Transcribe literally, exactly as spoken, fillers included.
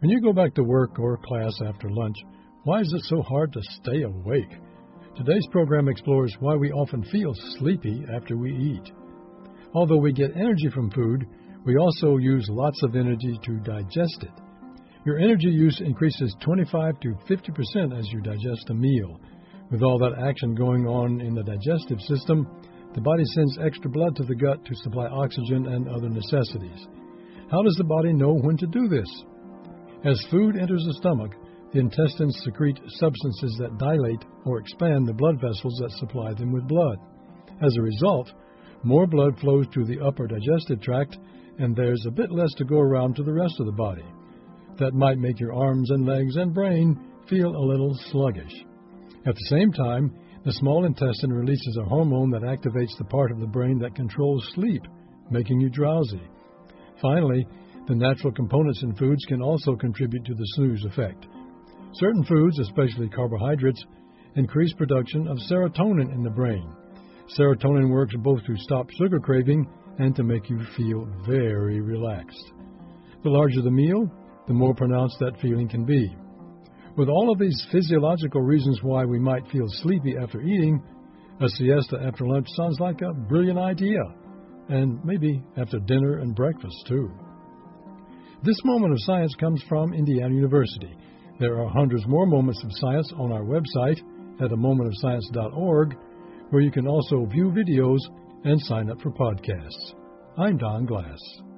When you go back to work or class after lunch, why is it so hard to stay awake? Today's program explores why we often feel sleepy after we eat. Although we get energy from food, we also use lots of energy to digest it. Your energy use increases twenty-five to fifty percent as you digest a meal. With all that action going on in the digestive system, the body sends extra blood to the gut to supply oxygen and other necessities. How does the body know when to do this? As food enters the stomach, the intestines secrete substances that dilate or expand the blood vessels that supply them with blood. As a result, more blood flows to the upper digestive tract, and there's a bit less to go around to the rest of the body. That might make your arms and legs and brain feel a little sluggish. At the same time, the small intestine releases a hormone that activates the part of the brain that controls sleep, making you drowsy. Finally, the natural components in foods can also contribute to the snooze effect. Certain foods, especially carbohydrates, increase production of serotonin in the brain. Serotonin works both to stop sugar craving and to make you feel very relaxed. The larger the meal, the more pronounced that feeling can be. With all of these physiological reasons why we might feel sleepy after eating, a siesta after lunch sounds like a brilliant idea, and maybe after dinner and breakfast too. This moment of science comes from Indiana University. There are hundreds more moments of science on our website at a moment of science dot org, where you can also view videos and sign up for podcasts. I'm Don Glass.